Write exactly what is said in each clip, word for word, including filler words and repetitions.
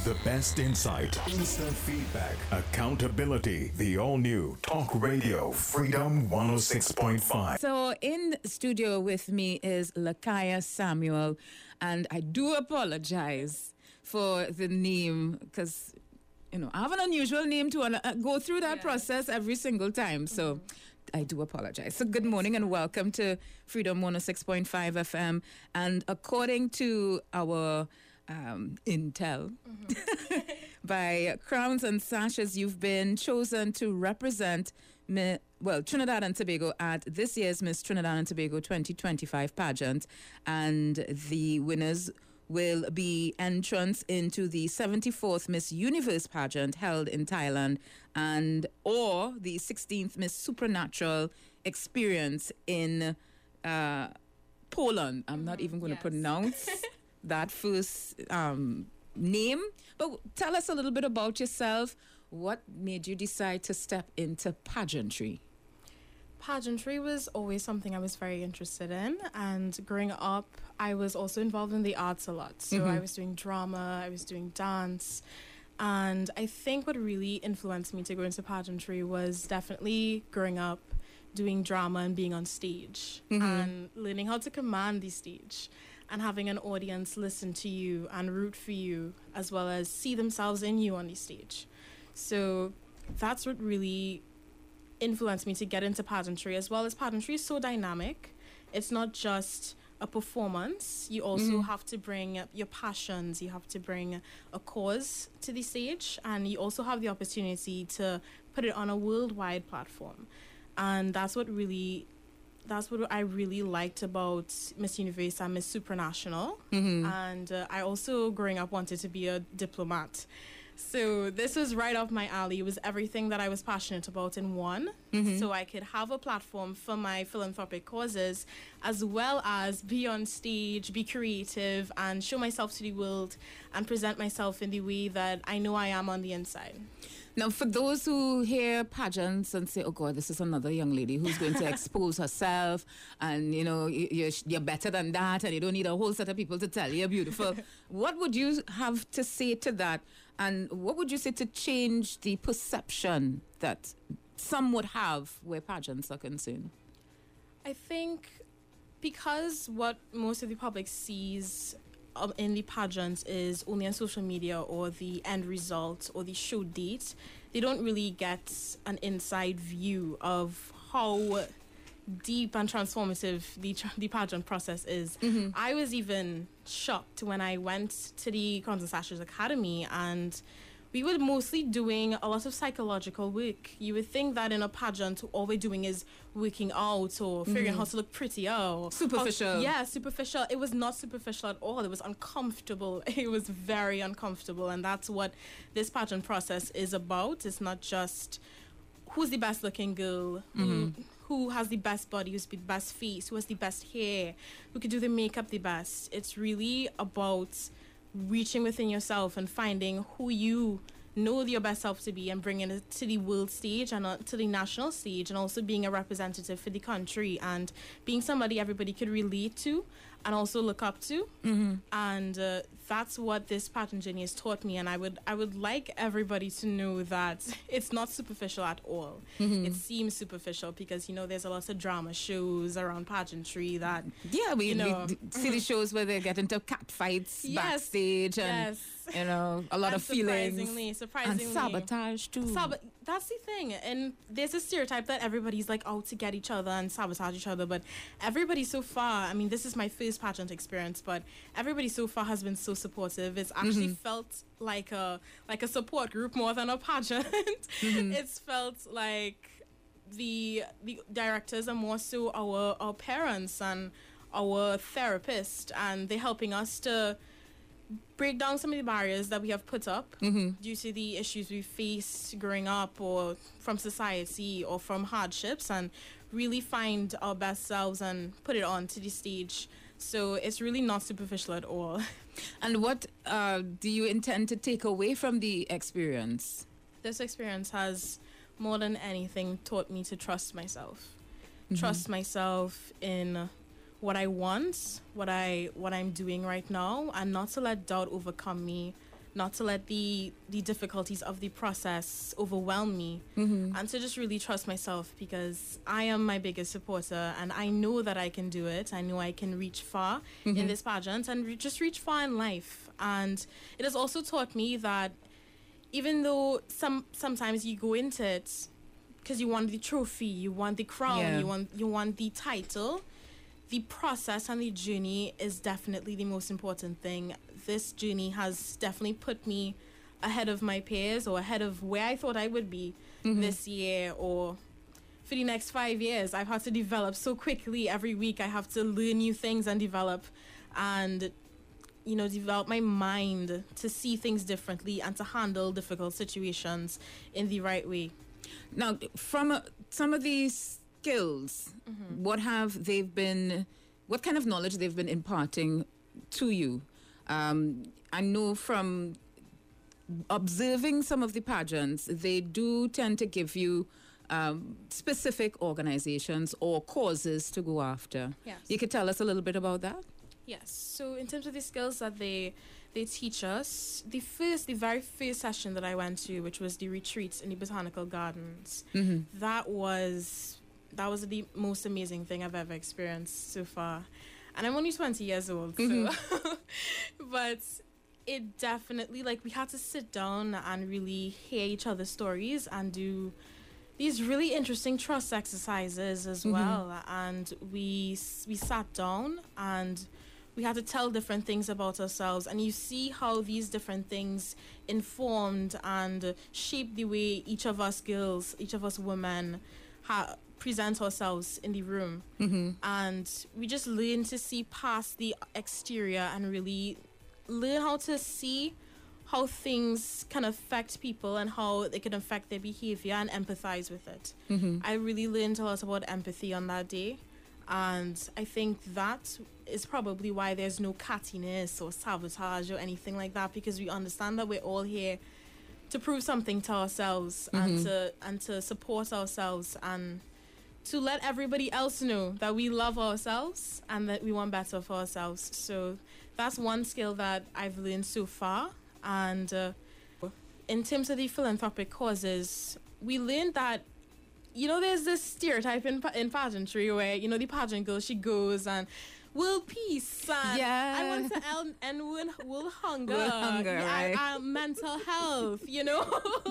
The best insight, instant feedback, accountability. The all-new Talk Radio Freedom one oh six point five. So in studio with me is Lakaya Samuel, and I do apologize for the name because, you know, I have an unusual name to uh, go through that yeah. process every single time. So mm-hmm. I do apologize. So good morning and welcome to Freedom one oh six point five F M. And according to our um, intel, mm-hmm. by Crowns and Sashes, you've been chosen to represent mi- well, Trinidad and Tobago at this year's Miss Trinidad and Tobago twenty twenty-five pageant. And the winners will be entrance into the seventy-fourth Miss Universe pageant held in Thailand, and or the sixteenth Miss Supernatural experience in uh, Poland. I'm mm-hmm. not even going to yes. pronounce that first um, name, but tell us a little bit about yourself. What made you decide to step into pageantry? Pageantry was always something I was very interested in, and growing up I was also involved in the arts a lot. So mm-hmm. I was doing drama, I was doing dance, and I think what really influenced me to go into pageantry was definitely growing up doing drama and being on stage mm-hmm. and learning how to command the stage and having an audience listen to you and root for you as well as see themselves in you on the stage. So that's what really influenced me to get into pageantry, as well as pageantry is so dynamic. It's not just a performance. You also mm-hmm. have to bring your passions, you have to bring a cause to the stage, and you also have the opportunity to put it on a worldwide platform. And that's what really that's what I really liked about Miss Universe and Miss Supranational. Mm-hmm. And uh, I also, growing up, wanted to be a diplomat. So this was right up my alley. It was everything that I was passionate about in one. Mm-hmm. So I could have a platform for my philanthropic causes, as well as be on stage, be creative, and show myself to the world and present myself in the way that I know I am on the inside. Now, for those who hear pageants and say, oh, God, this is another young lady who's going to expose herself and, you know, you're, you're better than that and you don't need a whole set of people to tell you you're beautiful. What would you have to say to that? And what would you say to change the perception that some would have where pageants are concerned? I think because what most of the public sees Um, in the pageants is only on social media or the end result or the show date, they don't really get an inside view of how deep and transformative the, tra- the pageant process is. Mm-hmm. I was even shocked when I went to the Crowns and Sashes Academy, and we were mostly doing a lot of psychological work. You would think that in a pageant, all we're doing is working out or figuring mm-hmm. how to look pretty out. Superficial. How, yeah, superficial. It was not superficial at all. It was uncomfortable. It was very uncomfortable. And that's what this pageant process is about. It's not just who's the best looking girl, mm-hmm. who, who has the best body, who's the best face, who has the best hair, who could do the makeup the best. It's really about reaching within yourself and finding who you know your best self to be and bringing it to the world stage and uh, to the national stage, and also being a representative for the country and being somebody everybody could relate to and also look up to. Mm-hmm. And uh, that's what this pageant journey has taught me, and I would I would like everybody to know that it's not superficial at all. Mm-hmm. It seems superficial because, you know, there's a lot of drama shows around pageantry that yeah we, you know, we see the shows where they get into cat fights yes, backstage and yes. you know a lot and of surprisingly, feelings surprisingly and sabotage too. Sab- that's the thing, and there's a stereotype that everybody's like out to get each other and sabotage each other, but everybody so far, I mean, this is my first pageant experience, but everybody so far has been so supportive. It's actually mm-hmm. felt like a like a support group more than a pageant. Mm-hmm. It's felt like the the directors are more so our our parents and our therapists, and they're helping us to break down some of the barriers that we have put up mm-hmm. due to the issues we face growing up or from society or from hardships, and really find our best selves and put it on to the stage. So it's really not superficial at all. And what uh, do you intend to take away from the experience? This experience has, more than anything, taught me to trust myself. Mm-hmm. Trust myself in what I want, what I what I'm doing right now, and not to let doubt overcome me, not to let the the difficulties of the process overwhelm me, Mm-hmm. and to just really trust myself, because I am my biggest supporter and I know that I can do it. I know I can reach far Mm-hmm. in this pageant and re- just reach far in life. And it has also taught me that even though some sometimes you go into it because you want the trophy, you want the crown, Yeah. you want you want the title, the process and the journey is definitely the most important thing. This journey has definitely put me ahead of my peers, or ahead of where I thought I would be Mm-hmm. this year or for the next five years. I've had to develop so quickly. Every week I have to learn new things and develop and, you know, develop my mind to see things differently and to handle difficult situations in the right way. Now, from uh, some of these skills, what have they been, what kind of knowledge they've been imparting to you? Um, I know from observing some of the pageants, they do tend to give you um, specific organizations or causes to go after. Yes. You could tell us a little bit about that? Yes. So in terms of the skills that they they teach us, the first, the very first session that I went to, which was the retreat in the botanical gardens, Mm-hmm. that was that was the most amazing thing I've ever experienced so far. And I'm only twenty years old, so but it definitely, like, we had to sit down and really hear each other's stories and do these really interesting trust exercises as Mhm. well. And we s- we sat down and we had to tell different things about ourselves, and you see how these different things informed and shaped the way each of us girls, each of us women, ha- present ourselves in the room. Mm-hmm. And we just learn to see past the exterior and really learn how to see how things can affect people and how they can affect their behavior and empathize with it. Mm-hmm. I really learned a lot about empathy on that day, and I think that is probably why there's no cattiness or sabotage or anything like that, because we understand that we're all here to prove something to ourselves and Mhm. to and to support ourselves and to let everybody else know that we love ourselves and that we want better for ourselves. So that's one skill that I've learned so far. And uh, in terms of the philanthropic causes, we learned that, you know, there's this stereotype in, pa- in pageantry where, you know, the pageant girl, she goes and world peace and Yeah. I want to end, end world, world hunger, World hunger, yeah, right. uh, mental health, you know.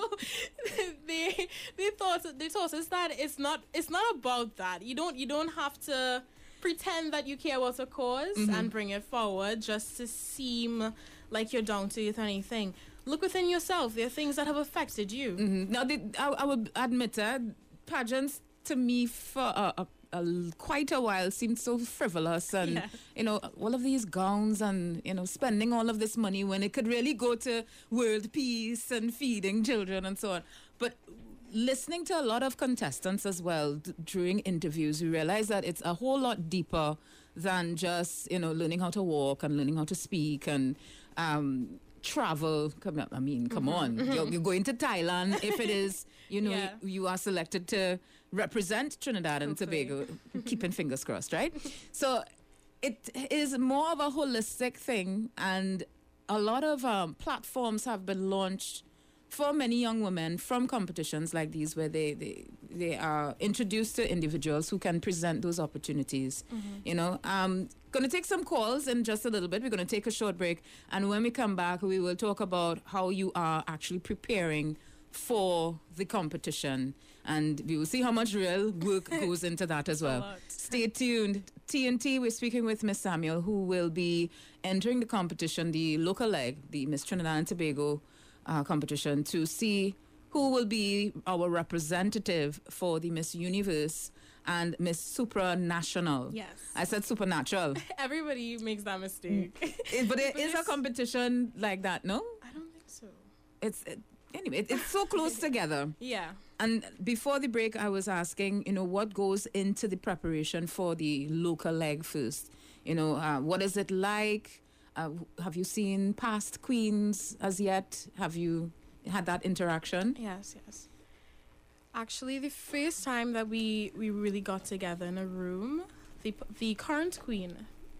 they they thought they taught us that it's not it's not about that. You don't you don't have to pretend that you care about a because Mhm. and bring it forward just to seem like you're down to earth or anything. Look within yourself. There are things that have affected you. Mm-hmm. Now, the, I, I would admit that pageants to me for a, a, a l- quite a while seemed so frivolous, and Yeah. you know, all of these gowns and you know, spending all of this money when it could really go to world peace and feeding children and so on. But listening to a lot of contestants as well d- during interviews, we realize that it's a whole lot deeper than just you know learning how to walk and learning how to speak and um, travel. Come, on, I mean, come on, you're, you're going to Thailand if it is you know Yeah. you, you are selected to represent Trinidad and Hopefully. Tobago. Keeping fingers crossed, right? So it is more of a holistic thing, and a lot of um, platforms have been launched for many young women from competitions like these, where they, they, they are introduced to individuals who can present those opportunities. You know, um, going to take some calls in just a little bit. We're going to take a short break, and when we come back, we will talk about how you are actually preparing for the competition, and we will see how much real work goes into that as well. lot. Stay tuned. T N T, we're speaking with Miss Samuel, who will be entering the competition, the local leg, the Miss Trinidad and Tobago uh, competition, to see who will be our representative for the Miss Universe and Miss Supranational. Yes. I said supernatural. Everybody makes that mistake. It- but it But is a it's- competition like that, no? I don't think so. It's it, anyway. It, it's so close together. Yeah. And before the break, I was asking, you know, what goes into the preparation for the local leg first? You know, uh, what is it like? Uh, have you seen past queens as yet? Have you had that interaction? Yes, yes. Actually, the first time that we, we really got together in a room, the the current queen,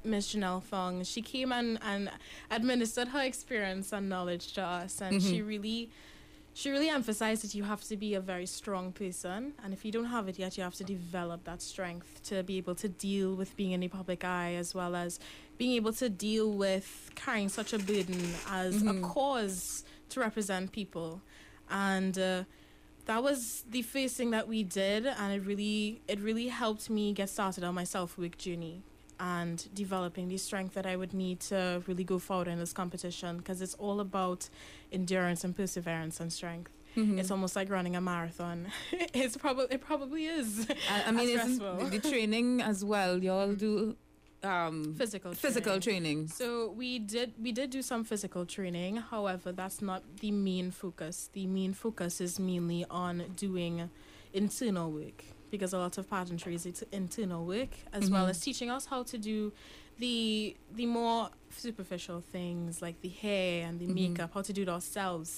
Miss Janelle Fong. She came and, and administered her experience and knowledge to us, and mm-hmm. she really she really emphasized that you have to be a very strong person, and if you don't have it yet, you have to develop that strength to be able to deal with being in the public eye, as well as being able to deal with carrying such a burden as mm-hmm. a cause to represent people. And uh, that was the first thing that we did, and it really it really helped me get started on my self-work journey and developing the strength that I would need to really go forward in this competition, because it's all about endurance and perseverance and strength. Mm-hmm. It's almost like running a marathon. it's probably it probably is. I, I mean, it's the training as well. Y'all do um, physical training. physical training. So we did we did do some physical training. However, that's not the main focus. The main focus is mainly on doing internal work, because a lot of pageantry is it's internal work, as mm-hmm. well as teaching us how to do the the more superficial things like the hair and the mm-hmm. makeup, how to do it ourselves.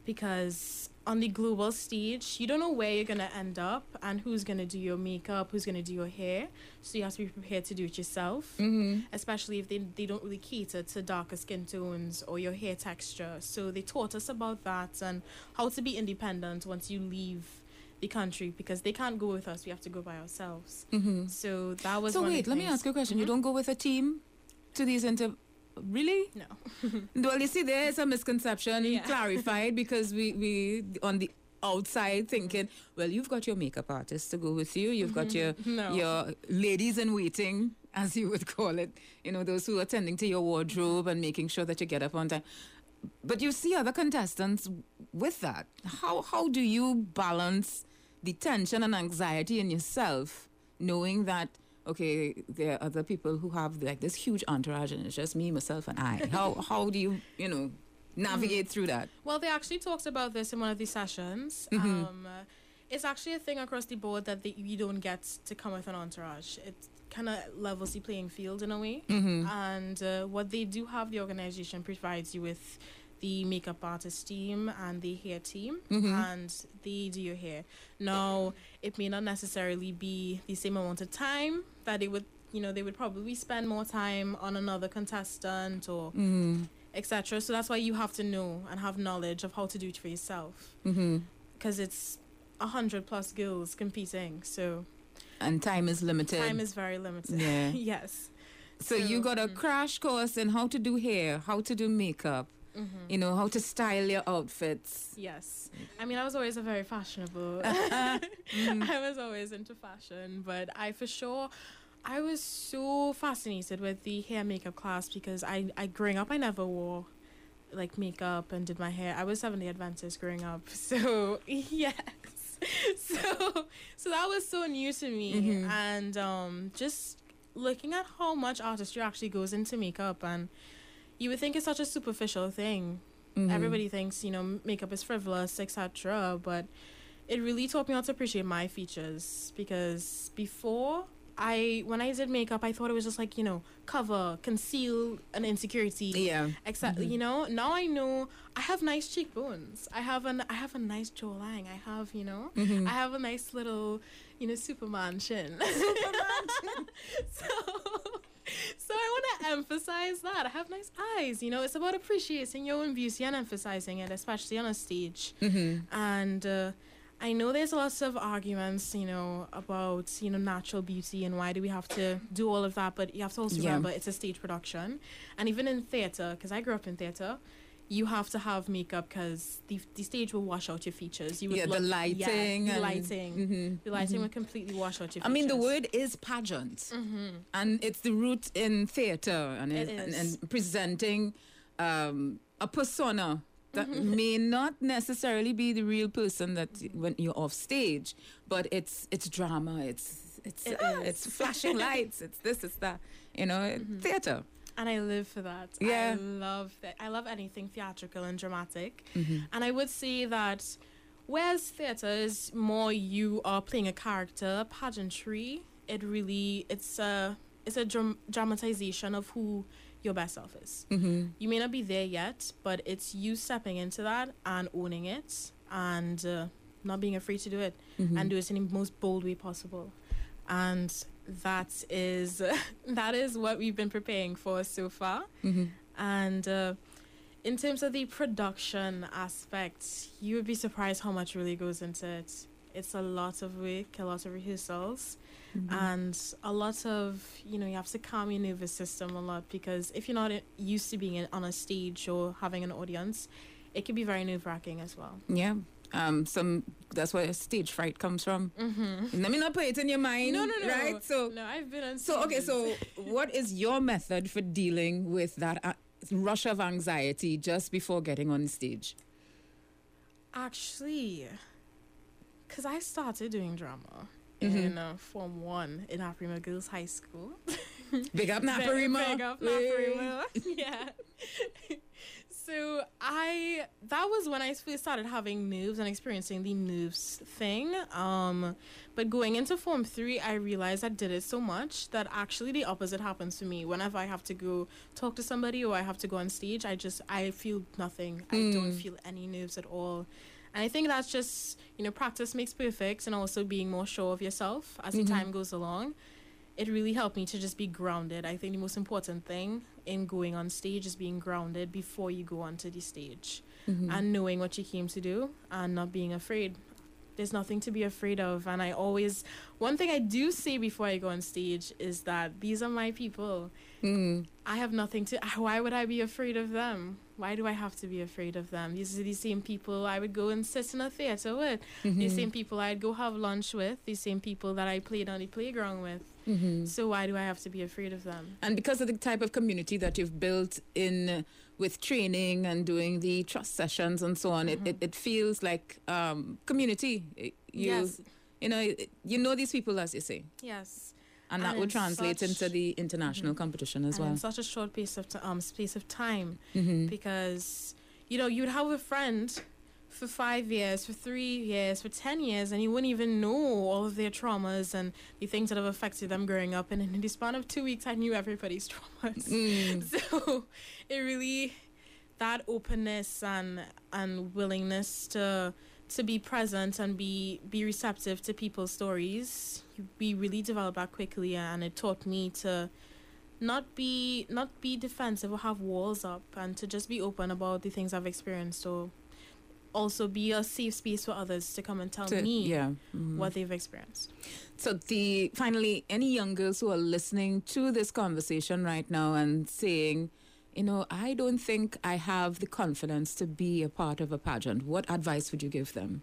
Because on the global stage, you don't know where you're going to end up and who's going to do your makeup, who's going to do your hair. So you have to be prepared to do it yourself, mm-hmm. especially if they, they don't really cater to darker skin tones or your hair texture. So they taught us about that and how to be independent once you leave the country, because they can't go with us. We have to go by ourselves. Mm-hmm. So that was So one wait, of the let me things. ask you a question. Mm-hmm. You don't go with a team to these inter... Really? No. Well, you see, there's a misconception Yeah. clarified, because we, we, on the outside, thinking, well, you've got your makeup artist to go with you. You've got your No. your ladies in waiting, as you would call it. You know, those who are tending to your wardrobe and making sure that you get up on time. But you see other contestants with that. How how do you balance the tension and anxiety in yourself, knowing that, okay, there are other people who have like this huge entourage and it's just me, myself, and I. How how do you, you know, navigate mm-hmm. through that? Well, they actually talked about this in one of the sessions. Mm-hmm. Um, uh, it's actually a thing across the board that the, you don't get to come with an entourage. It kind of levels the playing field in a way. Mm-hmm. And uh, what they do have, the organization provides you with the makeup artist team and the hair team, mm-hmm. and they do your hair. Now, it may not necessarily be the same amount of time that they would, you know, they would probably spend more time on another contestant or mm-hmm. et cetera. So that's why you have to know and have knowledge of how to do it for yourself, because mm-hmm. it's a hundred plus girls competing. So and time is limited. time is very limited. Yeah. Yes. So, so you got a mm-hmm. crash course in how to do hair, how to do makeup. Mm-hmm. You know, how to style your outfits. Yes. I mean, I was always a very fashionable. mm-hmm. I was always into fashion, but I for sure, I was so fascinated with the hair makeup class, because I, I growing up, I never wore like makeup and did my hair. I was Seventh-day Adventist growing up. So, yes. So, so that was so new to me. Mm-hmm. And um, just looking at how much artistry actually goes into makeup, and you would think it's such a superficial thing. Mm-hmm. Everybody thinks, you know, makeup is frivolous, et cetera. But it really taught me how to appreciate my features, because before, I when I did makeup, I thought it was just like, you know, cover, conceal an insecurity. Yeah. Exactly. Mm-hmm. You know, now I know I have nice cheekbones. I have an I have a nice jawline. I have, you know, mm-hmm. I have a nice little, you know, Superman chin. Superman chin. so. So I want to emphasize that. I have nice eyes, you know. It's about appreciating your own beauty and emphasizing it, especially on a stage. Mm-hmm. And uh, I know there's lots of arguments, you know, about, you know, natural beauty and why do we have to do all of that. But you have to also yeah. remember it's a stage production. And even in theater, because I grew up in theater, you have to have makeup because the the stage will wash out your features. You would yeah, look, the lighting. Yeah, the and lighting. Mm-hmm, the lighting mm-hmm. would completely wash out your features. I mean, the word is pageant. Mm-hmm. And it's the root in theater and, It and, is. and presenting um, a persona that Mm-hmm. may not necessarily be the real person that when you're off stage, but it's it's drama, it's it's It ah, is. it's flashing lights, it's this, it's that, you know, Mm-hmm. theater. And I live for that. Yeah. I love that. I love anything theatrical and dramatic. Mm-hmm. And I would say that whereas theater is more you are playing a character, pageantry, it really, it's a, it's a dram- dramatization of who your best self is. Mm-hmm. You may not be there yet, but it's you stepping into that and owning it and uh, not being afraid to do it Mm-hmm. and do it in the most bold way possible. And that is that is what we've been preparing for so far. Mm-hmm. And uh, in terms of the production aspect, you would be surprised how much really goes into it. It's a lot of work, a lot of rehearsals, Mm-hmm. and a lot of, you know, you have to calm your nervous system a lot, because if you're not used to being in, on a stage or having an audience, it can be very nerve-wracking as well. Yeah. Um, some that's where stage fright comes from. Mm-hmm. Let me not put it in your mind. No, no, no. Right? So, no, I've been on so okay. stages. So, what is your method for dealing with that uh, rush of anxiety just before getting on stage? Actually, because I started doing drama Mhm. in uh, Form one in Aprima Girls High School. Big up Big- Naparima. Big up Hey. Naparima. Yeah. So I that was when I first started having nerves and experiencing the nerves thing. Um, but going into Form three, I realized I did it so much that actually the opposite happens to me. Whenever I have to go talk to somebody or I have to go on stage, I just I feel nothing. I don't Mm. feel any nerves at all. And I think that's just, you know, practice makes perfect, and also being more sure of yourself as Mhm. the time goes along. It really helped me to just be grounded. I think the most important thing in going on stage is being grounded before you go onto the stage, Mhm. and knowing what you came to do and not being afraid. There's nothing to be afraid of. And I always, one thing I do say before I go on stage is that these are my people. Mm. I have nothing to, why would I be afraid of them? Why do I have to be afraid of them? These are the same people I would go and sit in a theater with. These Mhm. same people I'd go have lunch with. These same people that I played on the playground with. Mhm. So why do I have to be afraid of them? And because of the type of community that you've built in uh, with training and doing the trust sessions and so on, it, it, it feels like um, community. It- You, yes, you know, it- you know these people, as you say, yes. and that And would in translate such- into the international Mhm. competition as And well. in such a short pace of t- um space of time, Mm-hmm. because you know you'd have a friend for five years, for three years, for ten years, and you wouldn't even know all of their traumas and the things that have affected them growing up. And in the span of two weeks, I knew everybody's traumas. Mm. So it really, that openness and and willingness to to be present and be be receptive to people's stories, we really developed that quickly, and it taught me to not be not be defensive or have walls up, and to just be open about the things I've experienced, or also be a safe space for others to come and tell To- me yeah. Mhm. what they've experienced. So the finally, any young girls who are listening to this conversation right now and saying, you know, I don't think I have the confidence to be a part of a pageant, what advice would you give them?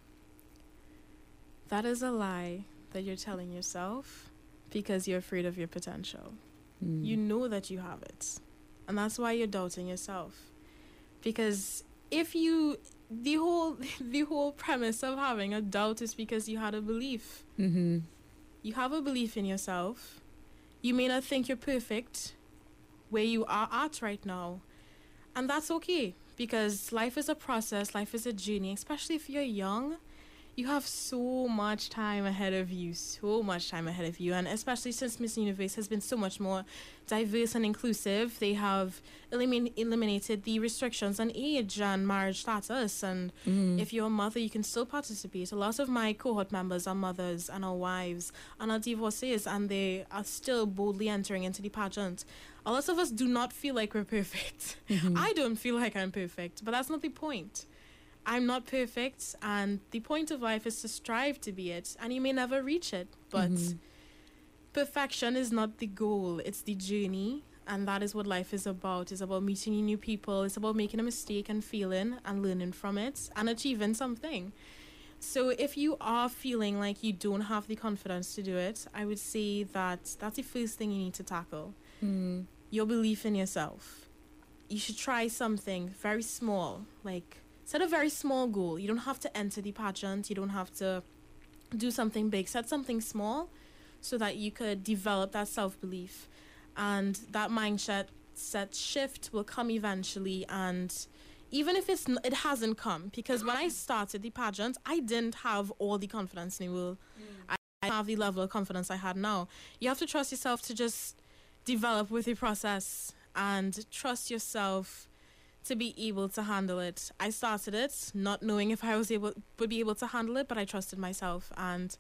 That is a lie that you're telling yourself because you're afraid of your potential. Mm. You know that you have it, and that's why you're doubting yourself. Because if you, the whole the whole premise of having a doubt is because you had a belief. Mm-hmm. You have a belief in yourself. You may not think you're perfect where you are at right now, and that's okay, because life is a process, life is a journey. Especially if you're young, you have so much time ahead of you, so much time ahead of you. And especially since Miss Universe has been so much more diverse and inclusive, they have elimin- eliminated the restrictions on age and marriage status. And Mm. if you're a mother, you can still participate. A lot of my cohort members are mothers and are wives and are divorcees, and they are still boldly entering into the pageant. A lot of us do not feel like we're perfect. Mhm. I don't feel like I'm perfect, but that's not the point. I'm not perfect, and the point of life is to strive to be it, and you may never reach it, but Mhm. perfection is not the goal, it's the journey, and that is what life is about. It's about meeting new people, it's about making a mistake and feeling and learning from it and achieving something. So if you are feeling like you don't have the confidence to do it, I would say that that's the first thing you need to tackle. Mm. Your belief in yourself. You should try something very small, like set a very small goal. You don't have to enter the pageant, you don't have to do something big. Set something small so that you could develop that self-belief, and that mindset set shift will come eventually. And even if it's n- it hasn't come, because when I started the pageant, I didn't have all the confidence in the world. I I have the level of confidence I had now. You have to trust yourself to just develop with the process, and trust yourself to be able to handle it. I started it not knowing if I was able would be able to handle it, but I trusted myself, and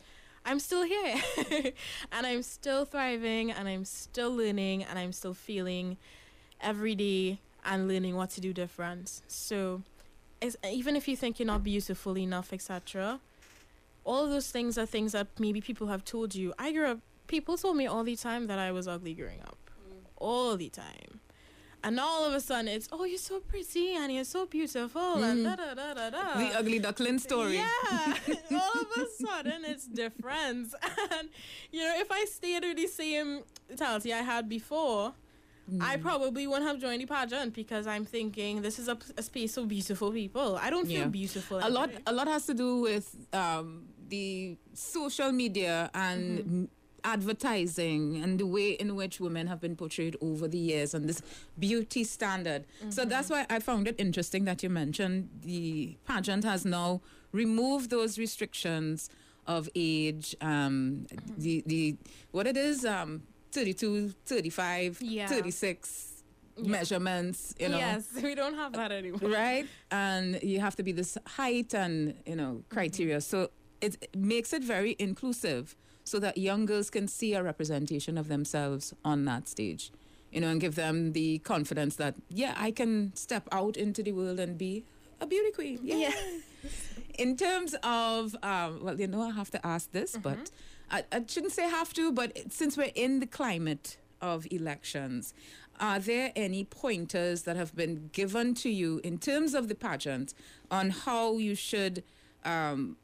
I'm still here. And I'm still thriving, and I'm still learning, and I'm still feeling every day and learning what to do different. So it's, even if you think you're not beautiful enough, et cetera, all of those things are things that maybe people have told you. I grew up, people told me all the time that I was ugly growing up. Mm. All the time. And now all of a sudden it's, oh, you're so pretty and you're so beautiful mm. and da da da da da. The ugly duckling story. Yeah. All of a sudden it's different. And, you know, if I stayed with the same mentality I had before, mm. I probably wouldn't have joined the pageant, because I'm thinking this is a, a space of beautiful people. I don't feel yeah. beautiful. A lot, a lot has to do with um, the social media and mm-hmm. advertising and the way in which women have been portrayed over the years and this beauty standard. Mm-hmm. So that's why I found it interesting that you mentioned the pageant has now removed those restrictions of age, um, mm-hmm. the, the, what it is, um, thirty-two, thirty-five, yeah. thirty-six yeah. measurements, you know. Yes, we don't have that anymore. Right? And you have to be this height and, you know, criteria. Mm-hmm. So it makes it very inclusive, so that young girls can see a representation of themselves on that stage, you know, and give them the confidence that, yeah, I can step out into the world and be a beauty queen. Yeah. yeah. In terms of, um, well, you know, I have to ask this, mm-hmm. but I, I shouldn't say have to, but since we're in the climate of elections, are there any pointers that have been given to you in terms of the pageant on how you should um,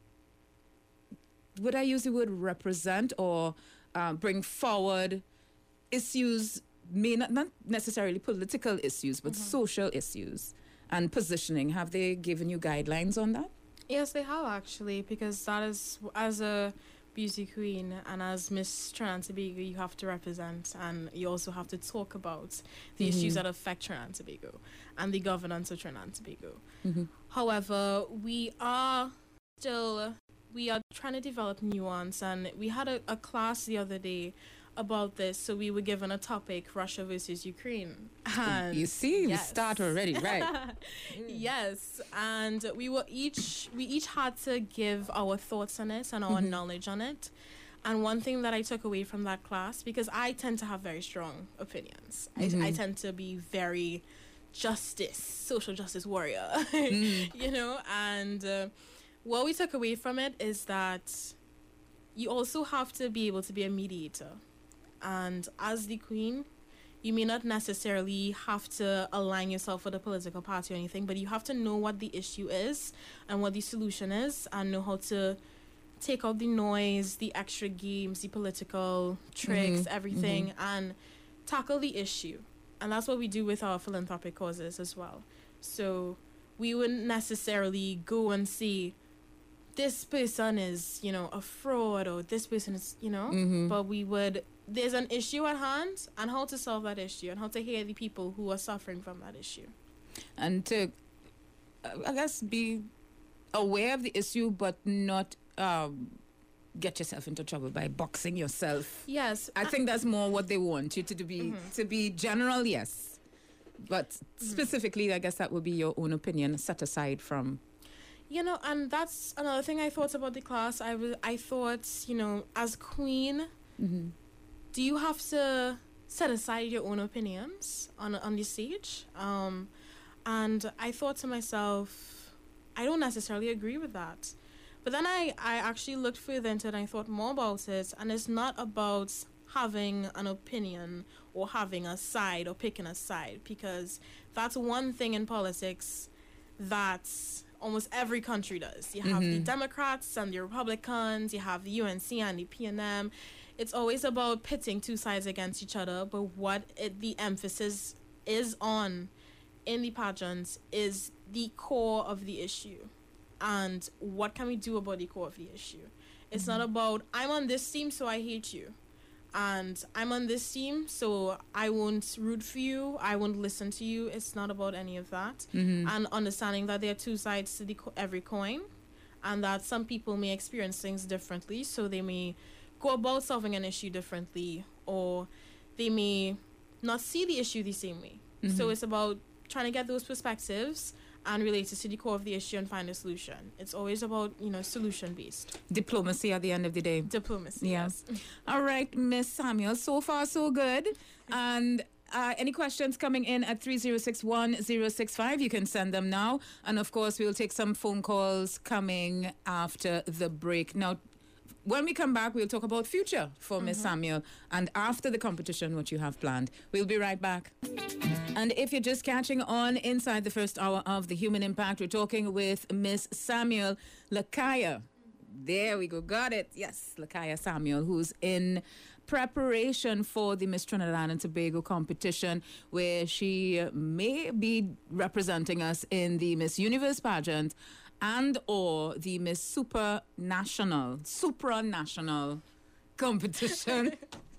would I use the word represent or uh, bring forward issues, may not, not necessarily political issues, but mm-hmm. social issues and positioning? Have they given you guidelines on that? Yes, they have, actually, because that is, as a beauty queen and as Miss Trinidad and Tobago, you have to represent, and you also have to talk about the mm-hmm. issues that affect Trinidad and Tobago and the governance of Trinidad and Tobago. Mm-hmm. However, we are still... we are trying to develop nuance, and we had a, a class the other day about this. So we were given a topic, Russia versus Ukraine. And you see, yes. we start already, right? mm. Yes, and we were each we each had to give our thoughts on it and our mm-hmm. knowledge on it. And one thing that I took away from that class, because I tend to have very strong opinions, mm-hmm. I, I tend to be very justice, social justice warrior, mm. you know, and. Uh, What we took away from it is that you also have to be able to be a mediator. And as the queen, you may not necessarily have to align yourself with a political party or anything, but you have to know what the issue is and what the solution is, and know how to take out the noise, the extra games, the political tricks, mm-hmm. everything, mm-hmm. and tackle the issue. And that's what we do with our philanthropic causes as well. So we wouldn't necessarily go and see this person is, you know, a fraud, or this person is, you know, mm-hmm. but we would, there's an issue at hand, and how to solve that issue, and how to hear the people who are suffering from that issue. And to, I guess, be aware of the issue, but not um, get yourself into trouble by boxing yourself. Yes. I, I think that's more what they want you to, to be, mm-hmm. to be general, yes. But mm-hmm. specifically, I guess that would be your own opinion, set aside from... You know, and that's another thing I thought about the class. I was, I thought, you know, as queen, mm-hmm. do you have to set aside your own opinions on on the stage? Um, and I thought to myself, I don't necessarily agree with that. But then I, I actually looked further into it and I thought more about it. And it's not about having an opinion or having a side or picking a side, because that's one thing in politics that's... almost every country does. You have mm-hmm. the Democrats and the Republicans, you have the U N C and the P N M. It's always about pitting two sides against each other, but what it, the emphasis is on in the pageants is the core of the issue. And what can we do about the core of the issue? It's mm-hmm. not about, I'm on this team, so I hate you. And I'm on this team, so I won't root for you, I won't listen to you. It's not about any of that. Mm-hmm. And understanding that there are two sides to the co- every coin, and that some people may experience things differently, so they may go about solving an issue differently, or they may not see the issue the same way. Mm-hmm. So it's about trying to get those perspectives and relate it to the core of the issue and find a solution. It's always about, you know, solution-based. Diplomacy at the end of the day. Diplomacy, Yeah. yes. All right, Miss Samuel, so far so good. And uh, any questions coming in at three zero six one zero six five, you can send them now. And of course, we'll take some phone calls coming after the break. Now, when we come back, we'll talk about future for Miss Samuel and after the competition, what you have planned. We'll be right back. And if you're just catching on inside the first hour of The Human Impact, we're talking with Miss Samuel Lakaya. There we go. Got it. Yes, Lakaya Samuel, who's in preparation for the Miss Trinidad and Tobago competition, where she may be representing us in the Miss Universe pageant and or the Miss Super National, supranational competition.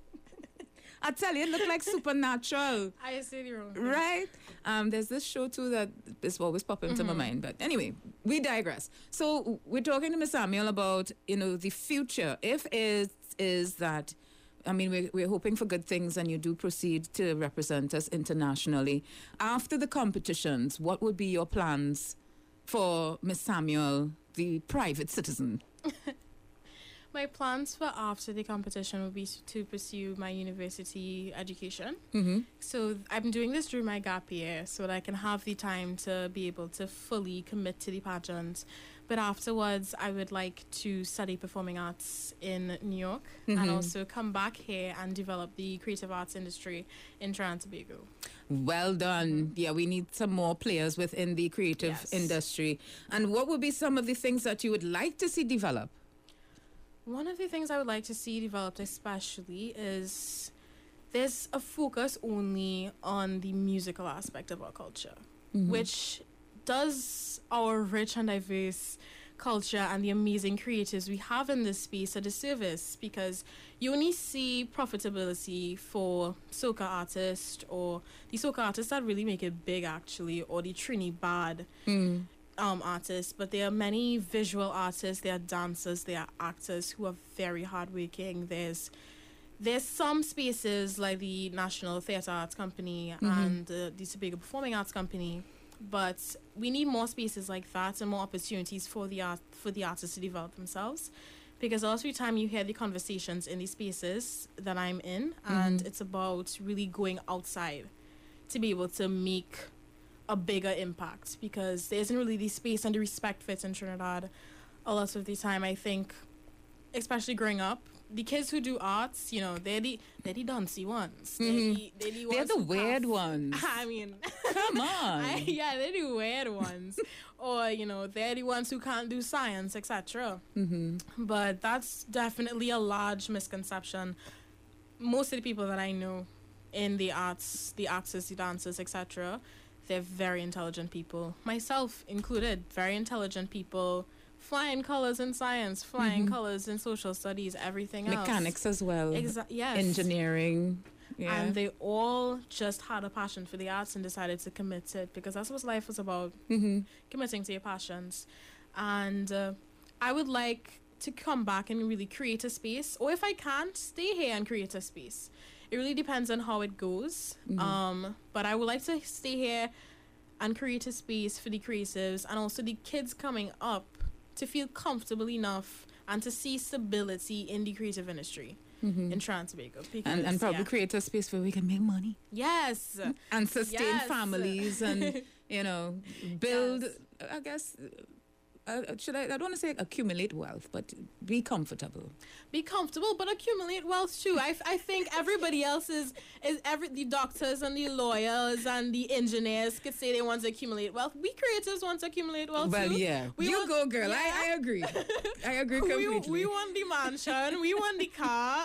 I tell you, it looked like supernatural. I said it wrong. Right? Um, there's this show too that is always popping into my mind. But anyway, we digress. So we're talking to Miss Samuel about, you know, the future. If it is that, I mean, we're, we're hoping for good things and you do proceed to represent us internationally. After the competitions, what would be your plans for Miss Samuel, the private citizen? My plans for after the competition would be to pursue my university education. Mm-hmm. So I'm doing this during my gap year so that I can have the time to be able to fully commit to the pageant. But afterwards, I would like to study performing arts in New York Mm-hmm. and also come back here and develop the creative arts industry in Trinidad and Tobago. Well done. Yeah, we need some more players within the creative Yes. industry. And what would be some of the things that you would like to see develop? One of the things I would like to see developed especially is there's a focus only on the musical aspect of our culture, which does our rich and diverse culture and the amazing creatives we have in this space a disservice, because you only see profitability for soca artists or the soca artists that really make it big actually, or the Trini bad Mm. um, artists, but there are many visual artists, there are dancers, there are actors who are very hardworking. There's there's some spaces like the National Theatre Arts Company and uh, the Tobago Performing Arts Company, but we need more spaces like that and more opportunities for the art for the artists to develop themselves. Because a lot of the time you hear the conversations in these spaces that I'm in, and it's about really going outside to be able to make a bigger impact, because there isn't really the space and the respect for it in Trinidad. A lot of the time, I think, especially growing up, the kids who do arts, you know, they're the they're the dancey ones. They're the, they're the, They're ones the who weird have- ones. I mean, Come on. I, yeah, they're the weird ones, or you know, they're the ones who can't do science, et cetera. Mm-hmm. But that's definitely a large misconception. Most of the people that I know in the arts, the actors, the dancers, et cetera, they're very intelligent people. Myself included, very intelligent people. Flying colors in science, flying colors in social studies, everything else. Mechanics as well. Exa- yes. Engineering. Yeah. And they all just had a passion for the arts and decided to commit to it, because that's what life was about, mm-hmm. committing to your passions. And uh, I would like to come back and really create a space, or if I can't, stay here and create a space. It really depends on how it goes. Mhm. Um, but I would like to stay here and create a space for the creatives and also the kids coming up to feel comfortable enough and to see stability in the creative industry Mm-hmm. in Trinidad and Tobago. Because, And, and probably yeah. create a space where we can make money Yes. and sustain Yes. families and, you know, build, Yes. I guess, uh, should I, I don't want to say accumulate wealth, but be comfortable. Be comfortable, but accumulate wealth too. I, I think everybody else is, is every the doctors and the lawyers and the engineers could say they want to accumulate wealth. We creatives want to accumulate wealth Well, too. yeah. We you want- go, girl. yeah. I, I agree. I agree We, completely. we want the mansion. We want the car.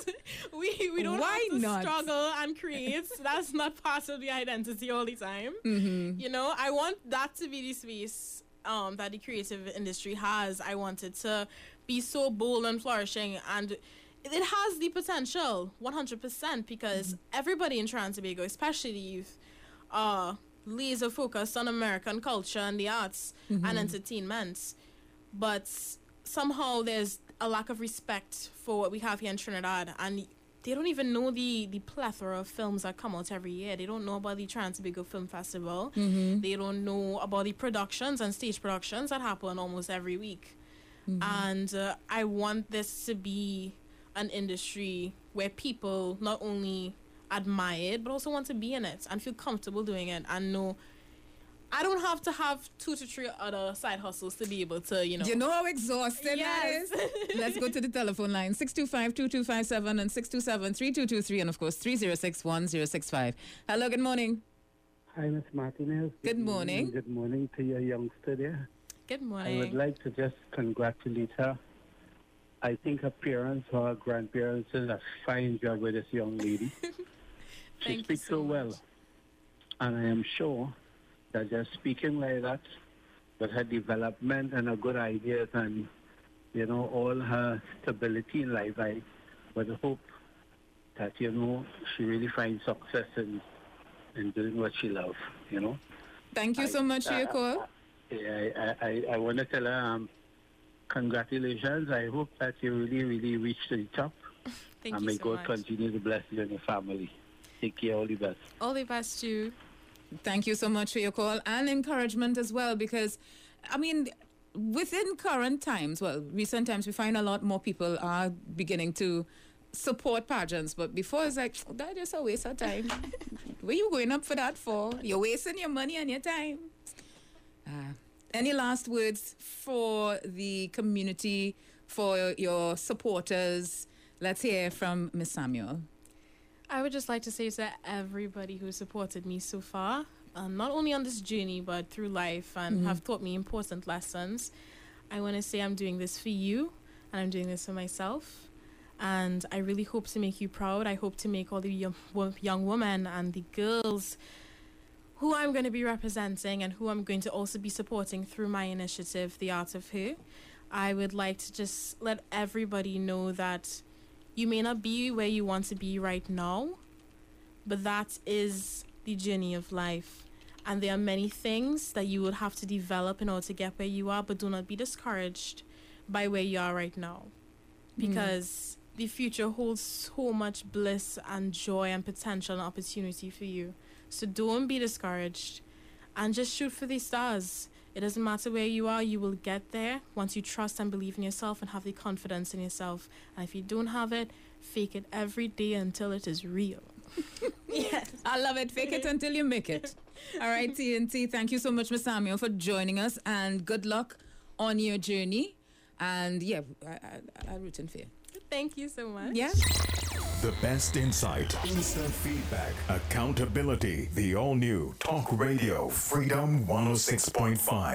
we we don't Why have to not? struggle and create. That's not part of the identity all the time. Mm-hmm. You know, I want that to be the space um, that the creative industry has. I want it to be so bold and flourishing, and it has the potential, one hundred percent, because everybody in Trinidad and Tobago, especially the youth, are laser focused on American culture and the arts and entertainment. But somehow there's a lack of respect for what we have here in Trinidad, and they don't even know the, the plethora of films that come out every year. They don't know about the Trans-Tobago Film Festival. Mm-hmm. They don't know about the productions and stage productions that happen almost every week. Mm-hmm. And uh, I want this to be an industry where people not only admire it, but also want to be in it and feel comfortable doing it and know I don't have to have two to three other side hustles to be able to, you know. You know how exhausting Yes. that is? Let's go to the telephone line. six two five, two two five seven and six two seven, three two two three and, of course, three zero six, one zero six five. Hello, good morning. Hi, Miss Martinez. Good morning. Good morning to your youngster there. Good I morning. would like to just congratulate her. I think her parents or her grandparents did a fine job with this young lady. She Thank you speaks so so well. much. And I am sure that just speaking like that, with her development and her good ideas and, you know, all her stability in life, I would hope that, you know, she really finds success in, in doing what she loves, you know. Thank you I- so much for your uh, call. Yeah, I, I, I want to tell her, um, congratulations. I hope that you really, really reach to the top. Thank and you may so God much. continue to bless you and your family. Take care, all the best. All the best to you. Thank you so much for your call and encouragement as well, because, I mean, within current times, well, recent times, we find a lot more people are beginning to support pageants. But before, it's like, that is a waste of time. Where you going up for that for? You're wasting your money and your time. Uh, any last words for the community, for your supporters? Let's hear from Miss Samuel. I would just like to say to everybody who supported me so far, um, not only on this journey, but through life and Mhm. have taught me important lessons, I want to say I'm doing this for you and I'm doing this for myself. And I really hope to make you proud. I hope to make all the young, wo- young women and the girls who I'm going to be representing and who I'm going to also be supporting through my initiative, The Art of Her. I would like to just let everybody know that you may not be where you want to be right now, but that is the journey of life. And there are many things that you would have to develop in order to get where you are, but do not be discouraged by where you are right now. Because mm. the future holds so much bliss and joy and potential and opportunity for you. So don't be discouraged and just shoot for the stars. It doesn't matter where you are, you will get there once you trust and believe in yourself and have the confidence in yourself. And if you don't have it, fake it every day until it is real. Yes. I love it. Fake it until you make it. All right, T N T, thank you so much, Miss Samuel, for joining us, and good luck on your journey. And yeah, I, I, I'm rooting for you. Thank you so much. Yeah. The best insight, instant feedback, accountability. The all-new Talk Radio Freedom one oh six point five.